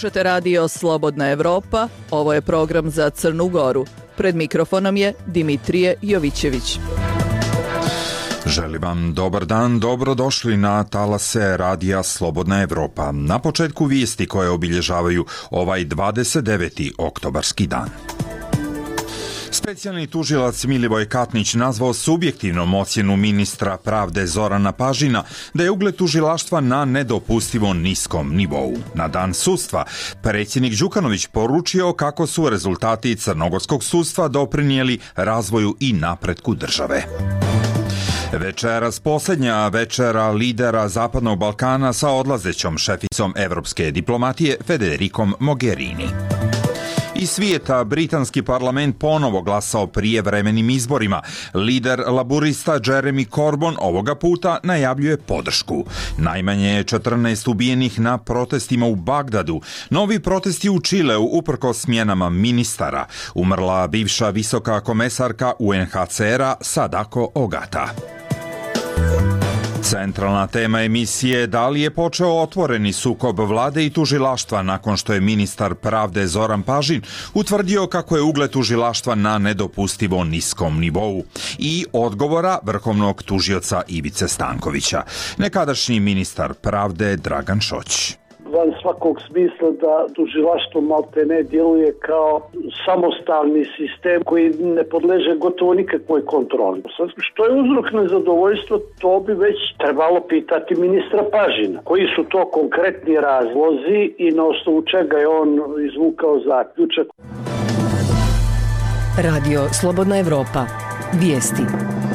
Slušate radio Slobodna Evropa, ovo je program za Crnu Goru. Pred mikrofonom je Dimitrije Jovićević. Želim vam dobar dan, dobrodošli na talase radija Slobodna Evropa. Na početku vijesti koje obilježavaju ovaj 29. oktobarski dan. Specijalni tužilac Milivoj Katnić nazvao subjektivnom ocjenu ministra pravde Zorana Pažina da je ugled tužilaštva na nedopustivo niskom nivou. Na dan sudstva predsjednik Đukanović poručio kako su rezultati crnogorskog sudstva doprinijeli razvoju i napretku države. Večeras posljednja večera lidera Zapadnog Balkana sa odlazećom šeficom evropske diplomatije Federikom Mogherini. Iz svijeta britanski parlament ponovo glasao prijevremenim izborima. Lider laburista Jeremy Corbyn ovoga puta najavljuje podršku. Najmanje je 14 ubijenih na protestima u Bagdadu. Novi protesti u Čileu uprkos smjenama ministara. Umrla bivša visoka komesarka UNHCR-a Sadako Ogata. Centralna tema emisije da li je počeo otvoreni sukob vlade i tužilaštva nakon što je ministar pravde Zoran Pažin utvrdio kako je ugled tužilaštva na nedopustivo niskom nivou i odgovora vrhovnog tužioca Ivice Stankovića. Nekadašnji ministar pravde Dragan Šoć. Van svakog smisla da tužilaštvo maltene djeluje kao samostalni sistem koji ne podleže gotovo nikakvoj kontroli. Što je uzrok nezadovoljstva, to bi već trebalo pitati ministra Pažina. Koji su to konkretni razlozi i na osnovu čega je on izvukao zaključak? Radio Slobodna Evropa. Vijesti.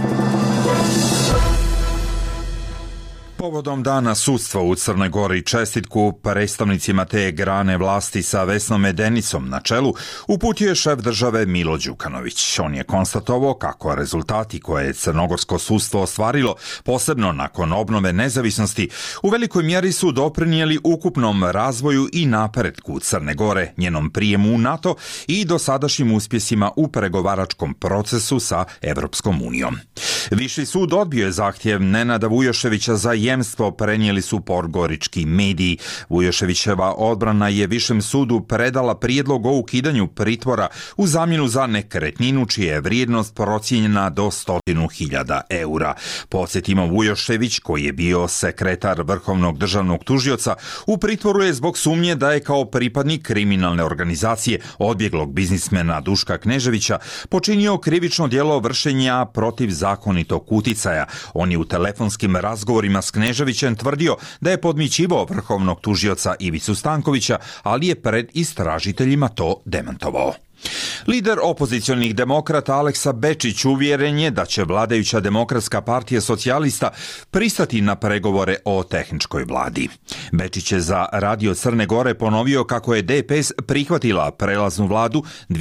Povodom dana sudstva u Crnoj Gori čestitku predstavnicima te grane vlasti sa Vesnom Medenicom na čelu uputio je šef države Milo Đukanović. On je konstatovao kako rezultati koje je crnogorsko sudstvo ostvarilo, posebno nakon obnove nezavisnosti, u velikoj mjeri su doprinijeli ukupnom razvoju i napretku Crne Gore, njenom prijemu u NATO i dosadašnjim uspjesima u pregovaračkom procesu sa Evropskom unijom. Viši sud odbio je zahtjev Nenada Vujoševića za jemstvo, prenijeli su podgorički mediji. Vujoševićeva odbrana je Višem sudu predala prijedlog o ukidanju pritvora u zamjenu za nekretninu čija je vrijednost procijenjena do 100.000 eura. Podsjetimo, Vujošević, koji je bio sekretar Vrhovnog državnog tužioca, u pritvoru je zbog sumnje da je kao pripadnik kriminalne organizacije odbjeglog biznismena Duška Kneževića počinio krivično djelo vršenja protiv zakonitog uticaja. On je u telefonskim razgovorima s Kneževićem tvrdio da je podmićivao vrhovnog tužioca Ivicu Stankovića, ali je pred istražiteljima to demantovao. Lider opozicionih demokrata Aleksa Bečić uvjeren je da će vladajuća Demokratska partija socijalista pristati na pregovore o tehničkoj vladi. Bečić je za Radio Crne Gore ponovio kako je DPS prihvatila prelaznu vladu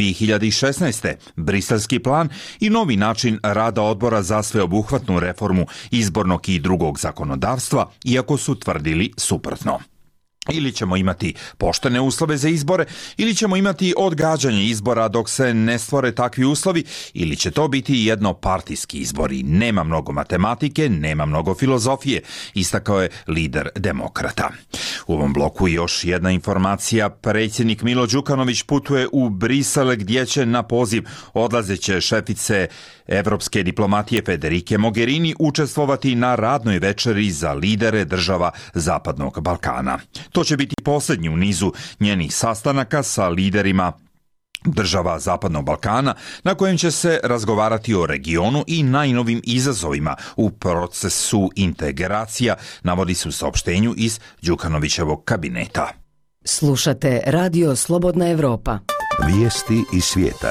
2016. Briselski plan i novi način rada odbora za sveobuhvatnu reformu izbornog i drugog zakonodavstva, iako su tvrdili suprotno. Ili ćemo imati poštene uslove za izbore, ili ćemo imati odgađanje izbora dok se ne stvore takvi uslovi, ili će to biti jednopartijski izbori. Nema mnogo matematike, nema mnogo filozofije, istakao je lider demokrata. U ovom bloku još jedna informacija. Predsjednik Milo Đukanović putuje u Brisel gdje će na poziv odlazeće šefice evropske diplomatije Federike Mogherini učestvovati na radnoj večeri za lidere država Zapadnog Balkana. To će biti posljednji u nizu njenih sastanaka sa liderima država Zapadnog Balkana, na kojem će se razgovarati o regionu i najnovim izazovima u procesu integracija, navodi se u saopštenju iz Đukanovićevog kabineta. Slušate Radio Slobodna Evropa. Vijesti iz svijeta.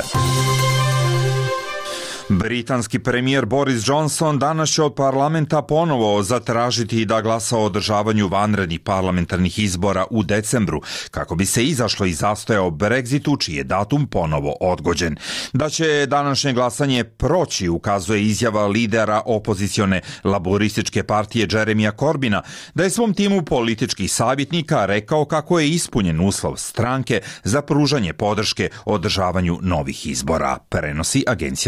Britanski premijer Boris Johnson danas će od parlamenta ponovo zatražiti da glasa o održavanju vanrednih parlamentarnih izbora u decembru, kako bi se izašlo iz zastoja o Brexitu, čiji je datum ponovo odgođen. Da će današnje glasanje proći, ukazuje izjava lidera opozicione laborističke partije Jeremya Corbyna, da je svom timu političkih savjetnika rekao kako je ispunjen uslov stranke za pružanje podrške održavanju novih izbora, prenosi agencija Reuters.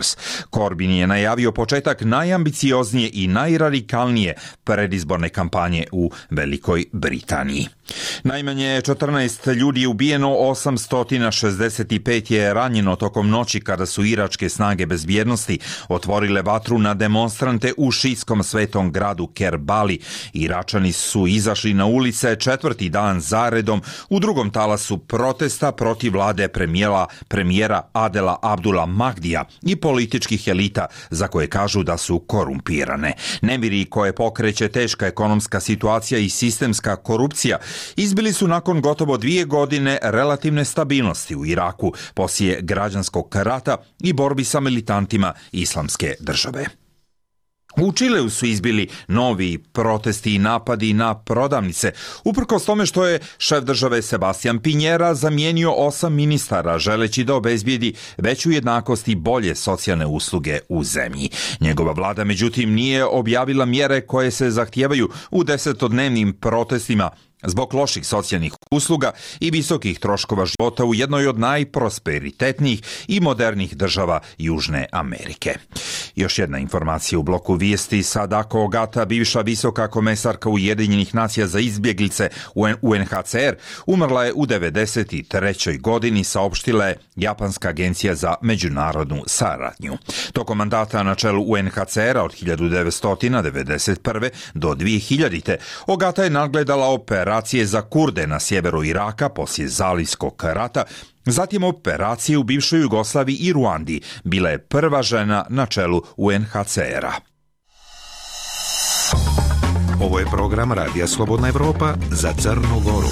Sanders. Corbyn je najavio početak najambicioznije i najradikalnije predizborne kampanje u Velikoj Britaniji. Najmanje 14 ljudi je ubijeno, 865 je ranjeno tokom noći kada su iračke snage bezbjednosti otvorile vatru na demonstrante u šijskom svetom gradu Kerbali. Iračani su izašli na ulice četvrti dan zaredom u drugom talasu protesta protiv vlade premijera Adela Abdula Mahdija i političkih elita za koje kažu da su korumpirane. Nemiri koje pokreće teška ekonomska situacija i sistemska korupcija izbili su nakon gotovo 2 godine relativne stabilnosti u Iraku poslije građanskog rata i borbi sa militantima Islamske države. U Čileu su izbili novi protesti i napadi na prodavnice, uprkos tome što je šef države Sebastián Piñera zamijenio 8 ministara, želeći da obezbijedi veću jednakost i bolje socijalne usluge u zemlji. Njegova vlada, međutim, nije objavila mjere koje se zahtijevaju u 10-dnevnim protestima zbog loših socijalnih usluga i visokih troškova života u jednoj od najprosperitetnijih i modernih država Južne Amerike. Još jedna informacija u bloku vijesti. Sadako Ogata, bivša visoka komesarka Ujedinjenih nacija za izbjeglice UNHCR, umrla je u 93. godini, saopštila je Japanska agencija za međunarodnu saradnju. Tokom mandata na čelu UNHCR-a od 1991. do 2000. Ogata je nadgledala operacije za Kurde na sjeveru Iraka poslije Zalivskog rata, zatim operacije u bivšoj Jugoslaviji i Ruandi. Bila je prva žena na čelu UNHCR-a. Ovo je program Radija Slobodna Evropa za Crnu Goru.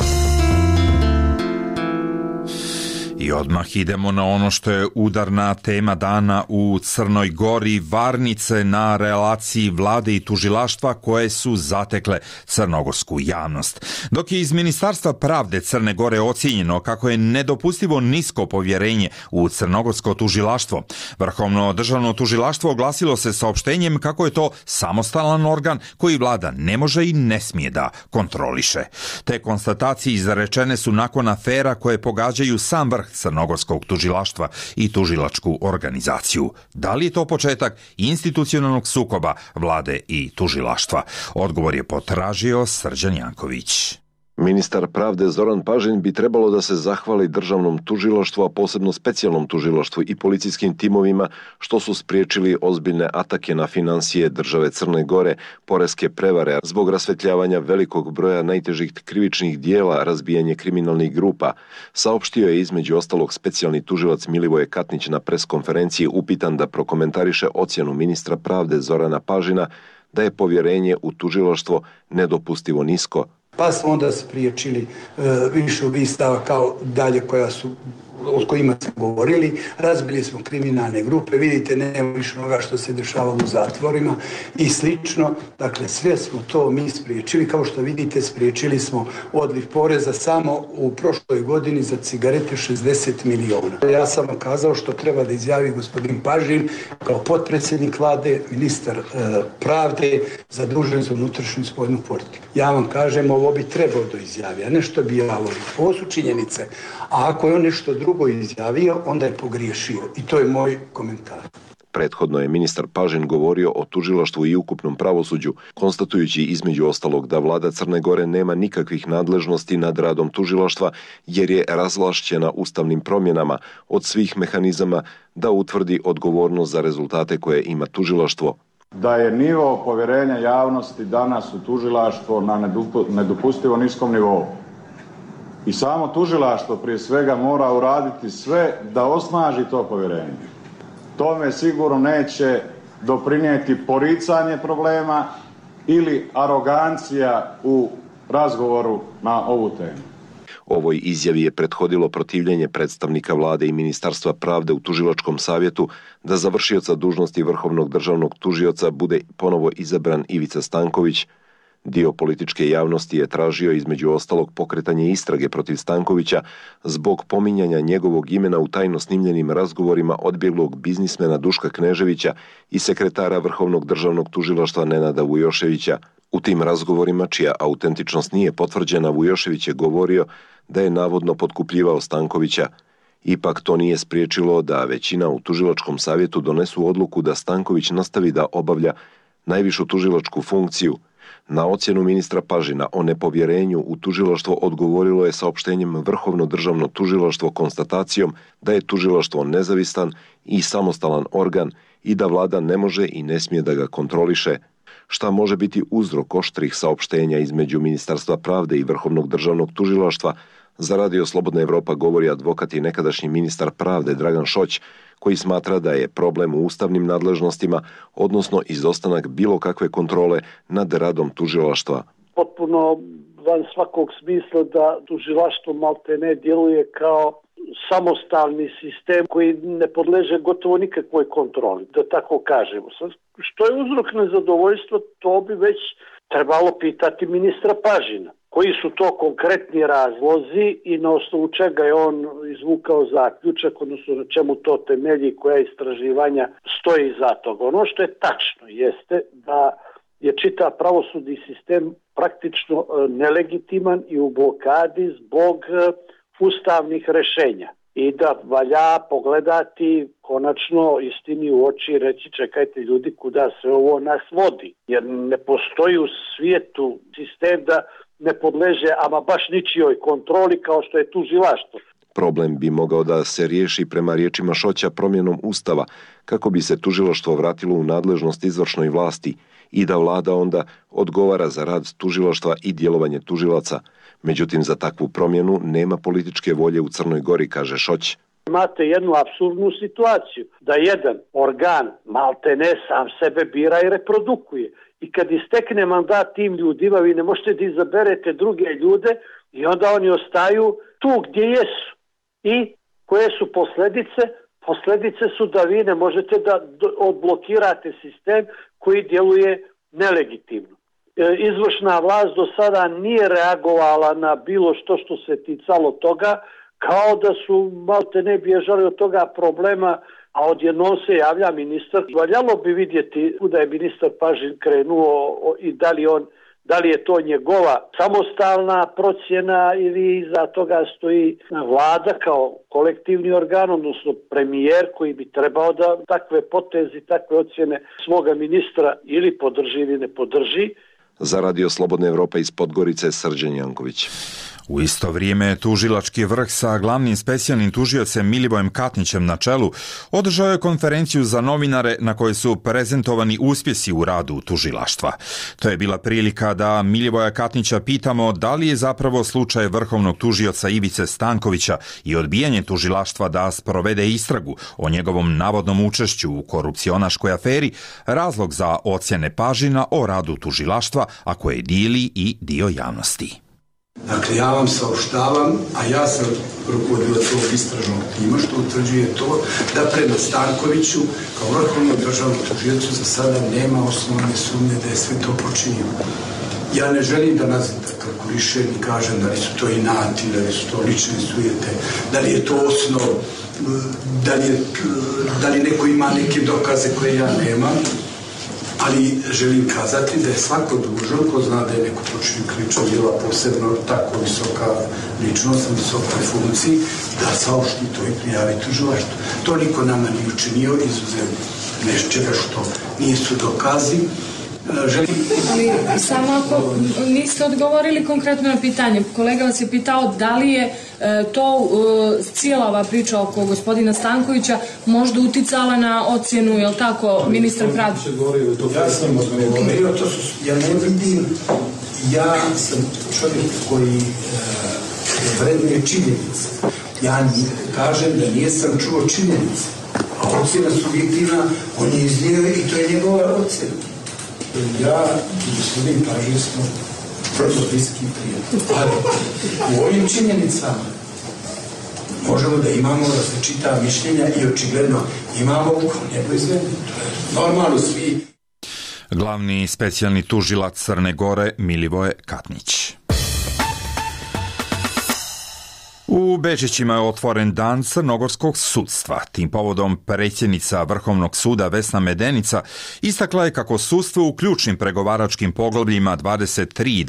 I odmah idemo na ono što je udarna tema dana u Crnoj Gori, varnice na relaciji vlade i tužilaštva koje su zatekle crnogorsku javnost. Dok je iz Ministarstva pravde Crne Gore ocijenjeno kako je nedopustivo nisko povjerenje u crnogorsko tužilaštvo, Vrhovno državno tužilaštvo oglasilo se saopštenjem kako je to samostalan organ koji vlada ne može i ne smije da kontroliše. Te konstatacije izrečene su nakon afera koje pogađaju sam vrh crnogorskog tužilaštva i tužilačku organizaciju. Da li je to početak institucionalnog sukoba vlade i tužilaštva? Odgovor je potražio Srđan Janković. Ministar pravde Zoran Pažin bi trebalo da se zahvali državnom tužilaštvu, a posebno specijalnom tužilaštvu i policijskim timovima što su spriječili ozbiljne atake na finansije države Crne Gore, poreske prevare zbog rasvetljavanja velikog broja najtežih krivičnih dijela, razbijanje kriminalnih grupa. Saopštio je između ostalog specijalni tužilac Milivoje Katnić na preskonferenciji, upitan da prokomentariše ocjenu ministra pravde Zorana Pažina da je povjerenje u tužilaštvo nedopustivo nisko. Pa smo onda spriječili više ubistava kao dalje o kojima smo govorili, razbili smo kriminalne grupe, vidite nema više onoga što se dešavalo u zatvorima i slično. Dakle, sve smo to mi spriječili, kao što vidite spriječili smo odliv poreza samo u prošloj godini za cigarete 60 miliona. Ja sam vam kazao što treba da izjavi gospodin Pažin kao potpredsjednik vlade, ministar pravde, zadužen za unutrašnju i spoljnu politiku. Ja vam kažem, ovo bi trebao da izjavi, a nešto bi ja volio. Ovo su činjenice. A ako je on nešto drugo izjavio, onda je pogriješio. I to je moj komentar. Prethodno je ministar Pažin govorio o tužilaštvu i ukupnom pravosuđu, konstatujući između ostalog da vlada Crne Gore nema nikakvih nadležnosti nad radom tužilaštva jer je razvlašćena ustavnim promjenama od svih mehanizama da utvrdi odgovornost za rezultate koje ima tužilaštvo. Da je nivo povjerenja javnosti danas u tužilaštvo na nedopustivo niskom nivou. I samo tužilaštvo prije svega mora uraditi sve da osnaži to povjerenje. Tome sigurno neće doprinijeti poricanje problema ili arogancija u razgovoru na ovu temu. Ovoj izjavi je prethodilo protivljenje predstavnika vlade i Ministarstva pravde u tužilačkom savjetu da za vršioca dužnosti vrhovnog državnog tužioca bude ponovo izabran Ivica Stanković. Dio političke javnosti je tražio između ostalog pokretanje istrage protiv Stankovića zbog pominjanja njegovog imena u tajno snimljenim razgovorima odbjeglog biznismena Duška Kneževića i sekretara Vrhovnog državnog tužilaštva Nenada Vujoševića. U tim razgovorima, čija autentičnost nije potvrđena, Vujošević je govorio da je navodno potkupljivao Stankovića. Ipak to nije spriječilo da većina u tužilačkom savjetu donesu odluku da Stanković nastavi da obavlja najvišu tužilačku funkciju. Na ocjenu ministra Pažina o nepovjerenju u tužilaštvo odgovorilo je saopštenjem Vrhovno državno tužilaštvo konstatacijom da je tužilaštvo nezavistan i samostalan organ i da vlada ne može i ne smije da ga kontroliše. Šta može biti uzrok oštrih saopštenja između Ministarstva pravde i Vrhovnog državnog tužilaštva, za Radio Slobodna Evropa govori advokat i nekadašnji ministar pravde Dragan Šoć, koji smatra da je problem u ustavnim nadležnostima, odnosno izostanak bilo kakve kontrole nad radom tužilaštva. Potpuno van svakog smisla da tužilaštvo maltene djeluje kao samostalni sistem koji ne podleže gotovo nikakvoj kontroli, da tako kažemo. Što je uzrok nezadovoljstva, to bi već trebalo pitati ministra Pažina. Koji su to konkretni razlozi i na osnovu čega je on izvukao zaključak, odnosno na čemu to temelji, koja istraživanja stoji iza toga. Ono što je tačno jeste da je čitav pravosudni sistem praktično nelegitiman i u blokadi zbog ustavnih rešenja. I da valja pogledati konačno istini u oči i reći čekajte ljudi kuda se ovo nas vodi. Jer ne postoji u svijetu sistem da ne podleže ama baš ničijoj kontroli kao što je tužilaštvo. Problem bi mogao da se riješi prema riječima Šoća promjenom Ustava kako bi se tužilaštvo vratilo u nadležnost izvršnoj vlasti i da vlada onda odgovara za rad tužilaštva i djelovanje tužilaca. Međutim, za takvu promjenu nema političke volje u Crnoj Gori, kaže Šoć. Imate jednu apsurdnu situaciju, da jedan organ maltene sam sebe bira i reprodukuje. I kad istekne mandat tim ljudima, vi ne možete da izaberete druge ljude i onda oni ostaju tu gdje jesu. I koje su posljedice? Posljedice su da vi ne možete da odblokirate sistem koji djeluje nelegitimno. Izvršna vlast do sada nije reagovala na bilo što se ticalo toga, kao da su maltene bježali od toga problema, a odjednom se javlja ministar. Valjalo bi vidjeti kuda je ministar Pažin krenuo i da li je to njegova samostalna procjena ili iza toga stoji vlada kao kolektivni organ, odnosno premijer koji bi trebao da takve potezi, takve ocjene svoga ministra ili podrži ili ne podrži. Za Radio Slobodna Evropa iz Podgorice, Srđan Janković. U isto vrijeme tužilački vrh sa glavnim specijalnim tužiocem Milivojem Katnićem na čelu održao je konferenciju za novinare na kojoj su prezentovani uspjesi u radu tužilaštva. To je bila prilika da Milivoja Katnića pitamo da li je zapravo slučaj vrhovnog tužioca Ivice Stankovića i odbijanje tužilaštva da sprovede istragu o njegovom navodnom učešću u korupcionaškoj aferi razlog za ocjene Pažina o radu tužilaštva, a koje dijeli i dio javnosti. Dakle, ja vam saopštavam, a ja sam rukovodilac ovog istražnog tima, što utvrđuje to da prema Stankoviću, kao vrhovnom državnom tužiocu, za sada nema osnovne sumnje da je sve to počinio. Ja ne želim da nazvam da kalkulišem i kažem da li su to inati, da li su to lične sujete, da li je to osnov, da li neko ima neke dokaze koje ja nemam. Ali želim kazati da je svako dužan ko zna da je neko počinio krivično djelo, posebno tako visoka ličnost, visokoj funkciji, da saopšti to i prijavi tužilaštvu. To niko nama nije učinio, izuzev nečega što nisu dokazi. Ali samo ako niste odgovorili konkretno na pitanje, kolega vas je pitao da li je to cijela ova priča oko gospodina Stankovića možda uticala na ocjenu, je li tako, ministar pravde? Ja sam odgovorio, ja ne vidim, ja sam čovjek koji vrednuje činjenice. Ja kažem da nijesam čuo činjenice, a ocjena subjektivna, on je iznio i to je njegova ocjena. Ja i gospodin Pažin smo vrlo bliski prijatelji. Ali u ovim činjenicama možemo da imamo različita mišljenja i očigledno imamo ko nebo izvedeno. To je normalno svi. Glavni specijalni tužilac Crne Gore Milivoje Katnić. U Bečićima je otvoren dan crnogorskog sudstva. Tim povodom predsjednica Vrhovnog suda Vesna Medenica istakla je kako sudstvo u ključnim pregovaračkim poglavljima 23 i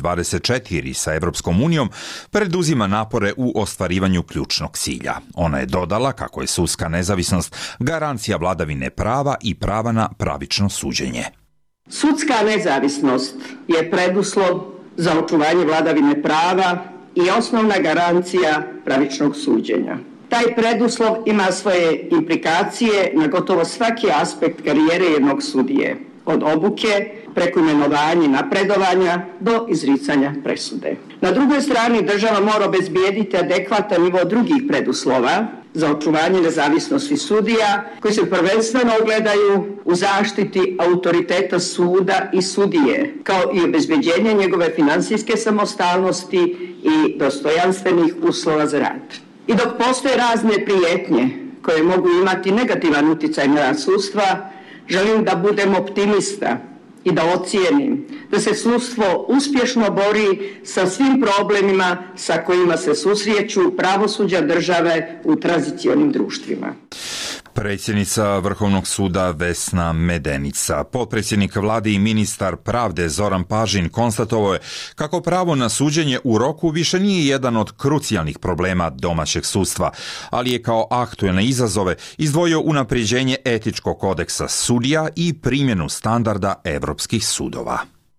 24 sa Evropskom unijom preduzima napore u ostvarivanju ključnog cilja. Ona je dodala kako je sudska nezavisnost garancija vladavine prava i prava na pravično suđenje. Sudska nezavisnost je preduslov za očuvanje vladavine prava i osnovna garancija pravičnog suđenja. Taj preduslov ima svoje implikacije na gotovo svaki aspekt karijere jednog sudije, od obuke preko imenovanja i napredovanja do izricanja presude. Na drugoj strani država mora obezbijediti adekvatan nivo drugih preduslova za očuvanje nezavisnosti sudija, koji se prvenstveno ogledaju u zaštiti autoriteta suda i sudije, kao i obezbeđenje njegove financijske samostalnosti i dostojanstvenih uslova za rad. I dok postoje razne prijetnje koje mogu imati negativan utjecaj na rad sudstva, želim da budem optimista i da ocijenim da se sudstvo uspješno bori sa svim problemima sa kojima se susreću pravosuđa države u tranzicionim društvima. Predsjednica Vrhovnog suda Vesna Medenica. Potpredsjednik vlade i ministar pravde Zoran Pažin konstatovao je kako pravo na suđenje u roku više nije jedan od krucijalnih problema domaćeg sudstva, ali je kao aktuelne izazove izdvojio unapređenje etičkog kodeksa sudija i primjenu standarda evropskih sudova.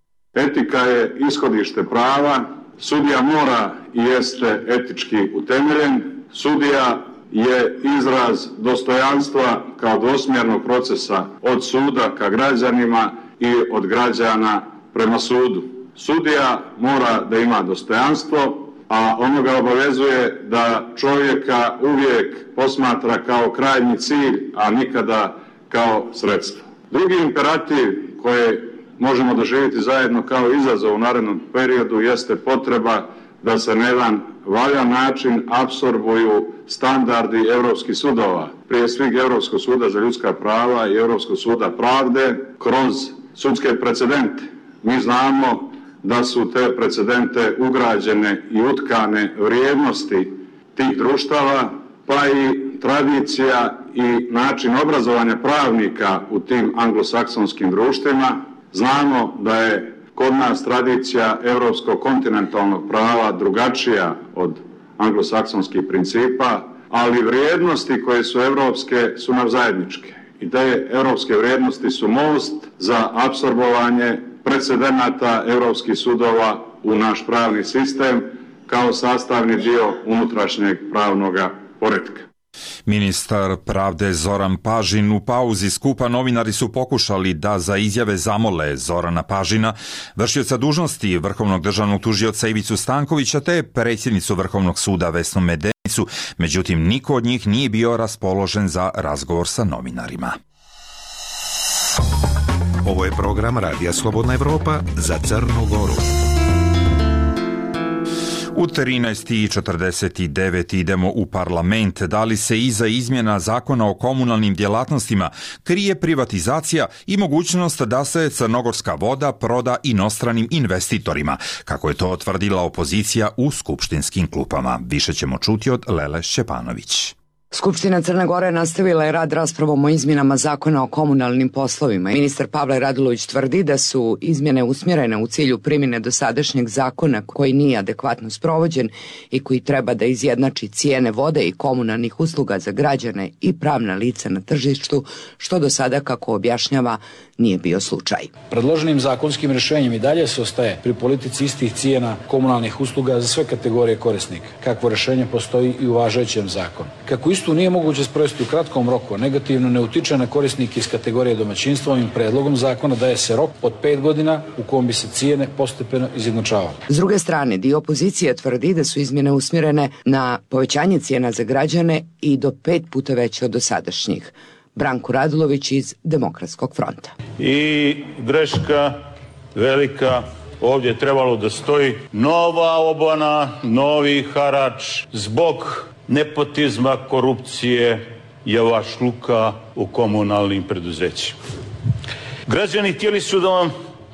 Etika je ishodište prava, sudija mora i jeste etički utemeljen, sudija je izraz dostojanstva kao dvosmjernog procesa od suda ka građanima i od građana prema sudu. Sudija mora da ima dostojanstvo, a ono ga obavezuje da čovjeka uvijek posmatra kao krajnji cilj, a nikada kao sredstvo. Drugi imperativ koje možemo doživjeti zajedno kao izazov u narednom periodu jeste potreba da se na jedan valjan način apsorbuju standardi europskih sudova, prije svih Europskog suda za ljudska prava i Europskog suda pravde, kroz sudske precedente. Mi znamo da su te precedente ugrađene i utkane vrijednosti tih društava, pa i tradicija i način obrazovanja pravnika u tim anglosaksonskim društvima. Znamo da je kod nas tradicija europskog kontinentalnog prava drugačija od anglosaksonskih principa, ali vrijednosti koje su europske su nam zajedničke. I te europske vrijednosti su most za apsorbovanje precedenata europskih sudova u naš pravni sistem kao sastavni dio unutrašnjeg pravnog poretka. Ministar pravde Zoran Pažin u pauzi skupa novinari su pokušali da za izjave zamole Zorana Pažina, vršioca dužnosti Vrhovnog državnog tužioca Ivicu Stankovića te predsjednicu Vrhovnog suda Vesnu Medenicu, međutim niko od njih nije bio raspoložen za razgovor sa novinarima. Ovo je program Radija Slobodna Evropa za Crnu Goru. U 13:49 idemo u parlament. Da li se iza izmjena zakona o komunalnim djelatnostima krije privatizacija i mogućnost da se crnogorska voda proda inostranim investitorima, kako je to tvrdila opozicija u skupštinskim klupama? Više ćemo čuti od Lele Šćepanović. Skupština Crne Gore nastavila je rad raspravom o izmjenama zakona o komunalnim poslovima. Ministar Pavle Radulović tvrdi da su izmjene usmjerene u cilju primjene dosadašnjeg zakona koji nije adekvatno sprovođen i koji treba da izjednači cijene vode i komunalnih usluga za građane i pravna lica na tržištu, što do sada, kako objašnjava, nije bio slučaj. Predloženim zakonskim rješenjem i dalje se ostaje pri politici istih cijena komunalnih usluga za sve kategorije korisnika. Kakvo rješenje postoji i u važećem zakonu. Kako istu nije moguće sprovesti u kratkom roku, negativno ne utiče na korisnike iz kategorije domaćinstva, ovim predlogom zakona daje se rok od 5 godina u kojem bi se cijene postepeno izjednačavale. S druge strane, dio opozicije tvrdi da su izmjene usmjerene na povećanje cijena za građane i do 5 puta veće od dosadašnjih. Branko Radulović iz Demokratskog fronta. I greška velika, ovdje je trebalo da stoji nova obana, novi harač zbog nepotizma, korupcije i javašluka u komunalnim preduzećima. Građani htjeli su da vam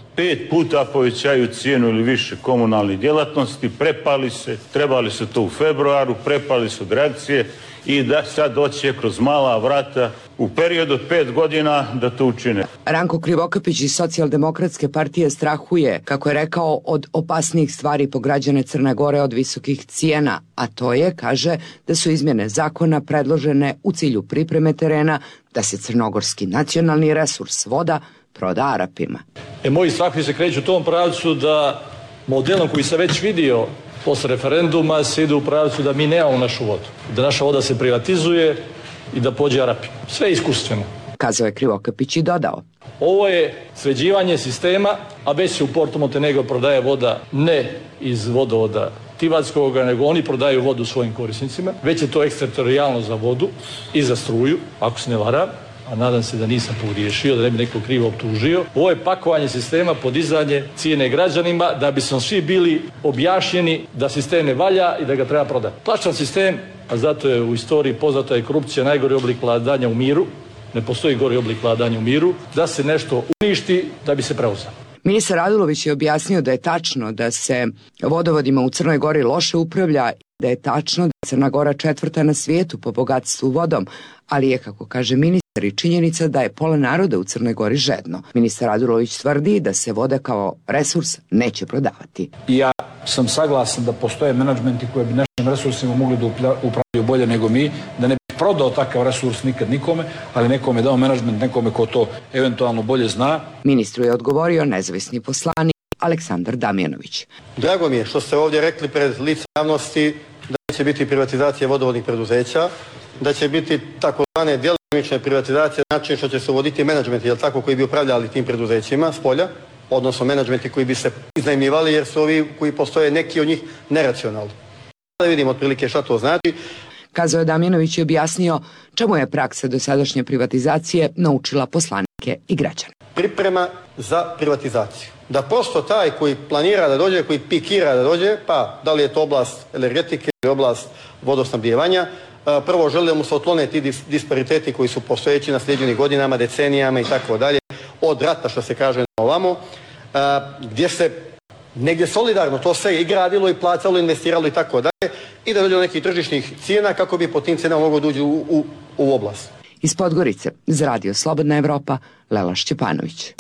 5 puta povećaju cijenu ili više komunalnih djelatnosti, prepali se, trebali su to u februaru, prepali su od reakcije i da sad doće kroz mala vrata u periodu od 5 godina da to učine. Ranko Krivokapić iz Socijaldemokratske partije strahuje, kako je rekao, od opasnijih stvari po građane Crne Gore od visokih cijena, a to je, kaže, da su izmjene zakona predložene u cilju pripreme terena da se crnogorski nacionalni resurs voda proda Arapima. Moji strahovi se kreću u tom pravcu da modelom koji se već vidio posle referenduma se ide u pravcu da mi nemamo našu vodu, da naša voda se privatizuje i da pođe Arapima. Sve iskustveno. Kazao je Krivokapić i dodao. Ovo je sređivanje sistema, a već se u Porto Montenegro prodaje voda ne iz vodovoda Tivatskog, nego oni prodaju vodu svojim korisnicima. Već je to ekstraterijalno za vodu i za struju, ako se ne varam, a nadam se da nisam pogriješio, da ne bi neko krivo optužio. Ovo je pakovanje sistema, podizanje cijene građanima, da bi smo svi bili objašnjeni da sistem ne valja i da ga treba prodati. Plaćan sistem, a zato je u istoriji poznata je korupcija najgori oblik vladanja u miru, ne postoji gori oblik vladanja u miru, da se nešto uništi da bi se preuzelo. Ministar Radulović je objasnio da je tačno da se vodovodima u Crnoj Gori loše upravlja, da je tačno da je Crna Gora 4. na svijetu po bogatstvu vodom, ali je, kako kaže ministar, i činjenica da je pola naroda u Crnoj Gori žedno. Ministar Radulović tvrdi da se voda kao resurs neće prodavati. Ja sam saglasan da postoje menadžmenti koji bi našim resursima mogli da upravljaju bolje nego mi, da ne bi prodao takav resurs nikad nikome, ali nekome dao menadžment, nekome ko to eventualno bolje zna. Ministru je odgovorio nezavisni poslanik Aleksandar Damjanović. Drago mi je što ste ovdje rekli pred lice javnosti da će biti privatizacija vodovodnih preduzeća, da će biti takozvane djelomične privatizacije na način što će se uvoditi menadžmenti, jel tako, koji bi upravljali tim preduzećima s polja, odnosno menadžmenti koji bi se iznajmljivali jer su ovi koji postoje neki od njih neracionalni. Da vidimo otprilike šta to znači. Kazao je Damjanović i objasnio čemu je praksa dosadašnje privatizacije naučila poslanike i građane. Priprema za privatizaciju. Da prosto taj koji planira da dođe, koji pikira da dođe, pa da li je to oblast energetike ili oblast vodosnabdijevanja, prvo želi da mu se otklone ti dispariteti koji su postojeći naslijeđenih godinama, decenijama i tako dalje, od rata što se kaže na ovamo, gdje se negdje solidarno to sve i gradilo i plaćalo, investiralo i tako dalje, i da dođe do nekih tržišnih cijena kako bi po tim cijenama moglo dođu u oblast. Iz Podgorice, za Radio Slobodna Evropa, Lela Šćepanović.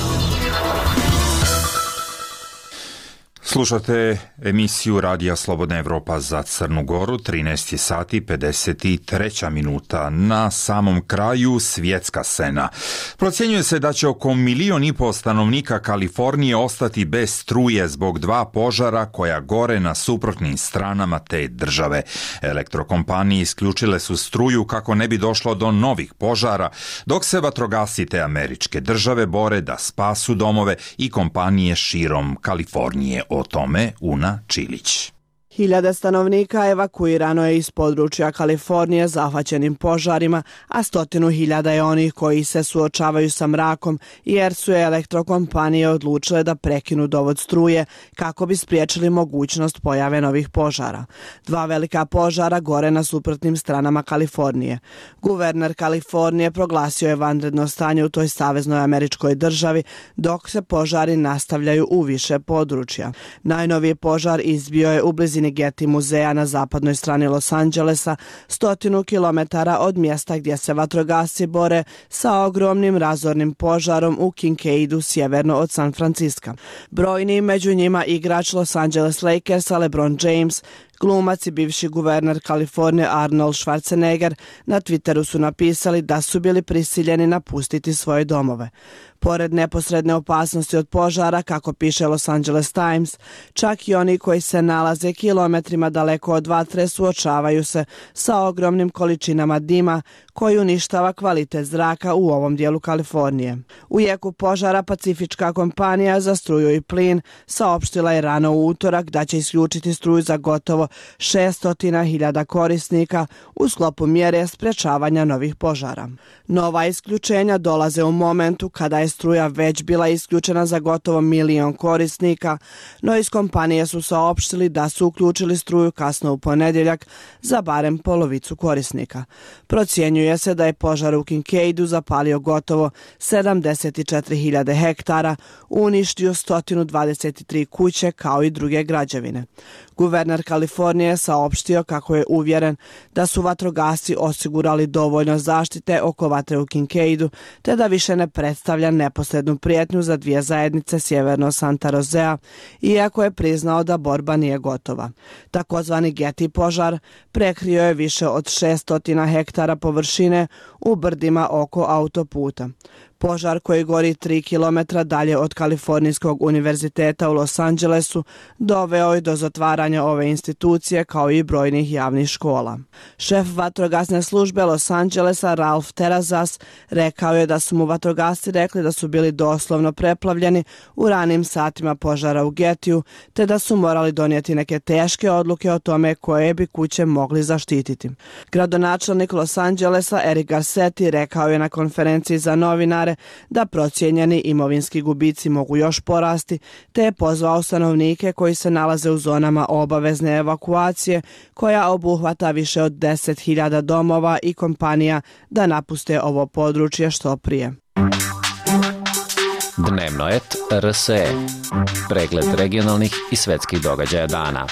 Slušate emisiju Radija Slobodna Evropa za Crnu Goru, 13 sati 53 minuta. Na samom kraju svjetska scena. Procjenjuje se da će oko 1,5 miliona stanovnika Kalifornije ostati bez struje zbog 2 požara koja gore na suprotnim stranama te države. Elektrokompanije isključile su struju kako ne bi došlo do novih požara, dok se vatrogasci te američke države bore da spasu domove i kompanije širom Kalifornije. O tome Una Čilić. 1000 stanovnika evakuirano je iz područja Kalifornije zahvaćenim požarima, a 100.000 je onih koji se suočavaju sa mrakom jer su elektrokompanije odlučile da prekinu dovod struje kako bi spriječili mogućnost pojave novih požara. 2 velika požara gore na suprotnim stranama Kalifornije. Guverner Kalifornije proglasio je vanredno stanje u toj saveznoj američkoj državi dok se požari nastavljaju u više područja. Najnoviji požar izbio je u blizini Getty muzeja na zapadnoj strani Los Angelesa, 100 kilometara od mjesta gdje se vatrogasci bore sa ogromnim razornim požarom u Kincaidu sjeverno od San Franciska. Brojni među njima igrač Los Angeles Lakersa LeBron James, glumac i bivši guverner Kalifornije Arnold Schwarzenegger na Twitteru su napisali da su bili prisiljeni napustiti svoje domove. Pored neposredne opasnosti od požara, kako piše Los Angeles Times, čak i oni koji se nalaze kilometrima daleko od vatre suočavaju se sa ogromnim količinama dima koji uništava kvalitet zraka u ovom dijelu Kalifornije. U jeku požara Pacifička kompanija za struju i plin saopštila je rano u utorak da će isključiti struju za gotovo oko 600.000 korisnika u sklopu mjere sprečavanja novih požara. Nova isključenja dolaze u momentu kada je struja već bila isključena za gotovo 1 milion korisnika, no iz kompanije su saopštili da su uključili struju kasno u ponedjeljak za barem polovicu korisnika. Procjenjuje se da je požar u Kincaidu zapalio gotovo 74.000 hektara, uništio 123 kuće kao i druge građevine. Guverner Kalifornije je saopštio kako je uvjeren da su vatrogasci osigurali dovoljno zaštite oko vatre u Kincaidu, te da više ne predstavlja neposrednu prijetnju za dvije zajednice sjeverno Santa Rosea, iako je priznao da borba nije gotova. Takozvani Getty požar prekrio je više od 600 hektara površine u brdima oko autoputa. Požar koji gori 3 km dalje od Kalifornijskog univerziteta u Los Angelesu doveo je do zatvaranja ove institucije kao i brojnih javnih škola. Šef vatrogasne službe Los Angelesa Ralph Terrazas rekao je da su mu vatrogasci rekli da su bili doslovno preplavljeni u ranim satima požara u Gettyu, te da su morali donijeti neke teške odluke o tome koje bi kuće mogli zaštititi. Gradonačelnik Los Angelesa Eric Garcetti rekao je na konferenciji za novinare da procijenjeni imovinski gubici mogu još porasti, te je pozvao stanovnike koji se nalaze u zonama obavezne evakuacije, koja obuhvata više od 10.000 domova i kompanija, da napuste ovo područje što prije. Dnevno et RSE. Pregled regionalnih i svetskih događaja dana.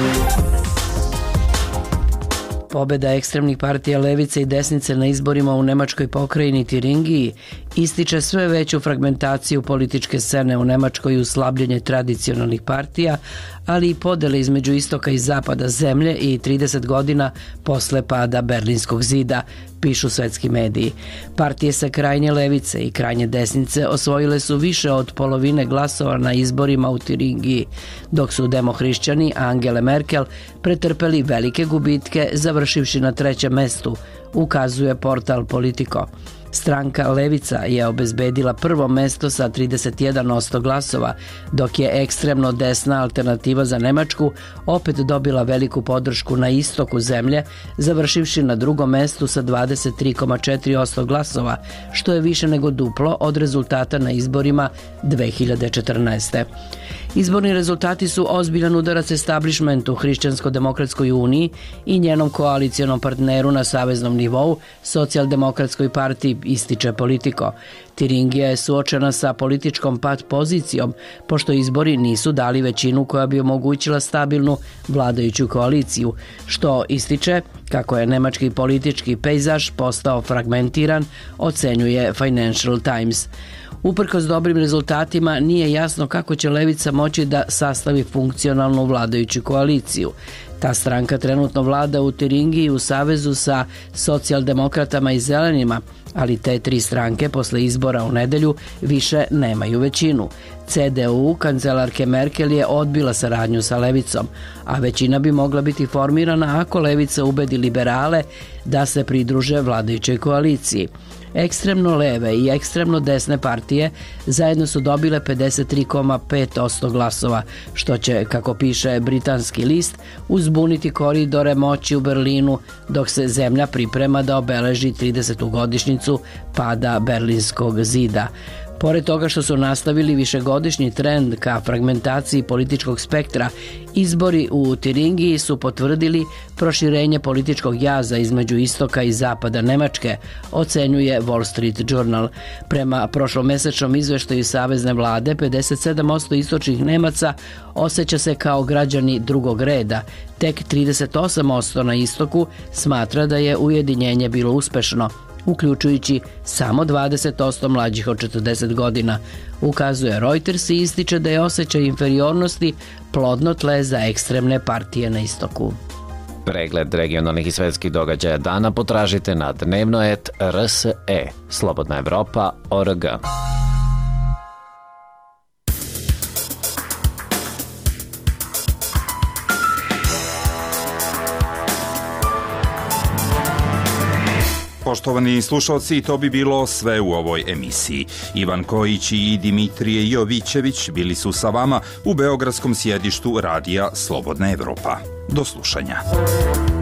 Pobjeda ekstremnih partija levice i desnice na izborima u nemačkoj pokrajini Tiringiji ističe sve veću fragmentaciju političke scene u Nemačkoj i uslabljenje tradicionalnih partija, ali i podele između istoka i zapada zemlje i 30 godina posle pada Berlinskog zida, pišu svetski mediji. Partije sa krajnje levice i krajnje desnice osvojile su više od polovine glasova na izborima u Tiringiji, dok su demohrišćani Angele Merkel pretrpeli velike gubitke završivši na 3. mestu, ukazuje portal Politico. Stranka Levica je obezbedila prvo mesto sa 31% glasova, dok je ekstremno desna Alternativa za Nemačku opet dobila veliku podršku na istoku zemlje, završivši na 2. mestu sa 23,4% glasova, što je više nego duplo od rezultata na izborima 2014. Izborni rezultati su ozbiljan udarac establishmentu Hrišćansko-demokratskoj uniji i njenom koalicijonom partneru na saveznom nivou, Socijaldemokratskoj partiji, ističe Politico. Tiringija je suočena sa političkom pat pozicijom, pošto izbori nisu dali većinu koja bi omogućila stabilnu vladajuću koaliciju, što ističe kako je nemački politički pejzaž postao fragmentiran, ocenjuje Financial Times. Uprkos dobrim rezultatima, nije jasno kako će levica moći da sastavi funkcionalnu vladajuću koaliciju. Ta stranka trenutno vlada u Tiringiji u savezu sa socijaldemokratama i zelenima, ali te tri stranke posle izbora u nedelju više nemaju većinu. CDU kancelarke Merkel je odbila saradnju sa levicom, a većina bi mogla biti formirana ako levica ubedi liberale da se pridruže vladajućoj koaliciji. Ekstremno leve i ekstremno desne partije zajedno su dobile 53,5% glasova, što će, kako piše britanski list, uzbuniti koridore moći u Berlinu, dok se zemlja priprema da obeleži 30. godišnjicu pada Berlinskog zida. Pored toga što su nastavili višegodišnji trend ka fragmentaciji političkog spektra, izbori u Tiringiji su potvrdili proširenje političkog jaza između istoka i zapada Nemačke, ocenjuje Wall Street Journal. Prema prošlomesečnom izveštaju savezne vlade, 57% istočnih Nemaca osjeća se kao građani drugog reda. Tek 38% na istoku smatra da je ujedinjenje bilo uspešno, uključujući samo 20% mlađih od 40 godina. Ukazuje Reuters i ističe da je osjećaj inferiornosti plodno tle za ekstremne partije na istoku. Pregled regionalnih i svetskih događaja dana potražite na dnevno.rs.e, Slobodna Evropa.org. Poštovani slušalci, to bi bilo sve u ovoj emisiji. Ivan Kojić i Dimitrije Jovićević bili su sa vama u beogradskom sjedištu radija Slobodna Evropa. Do slušanja.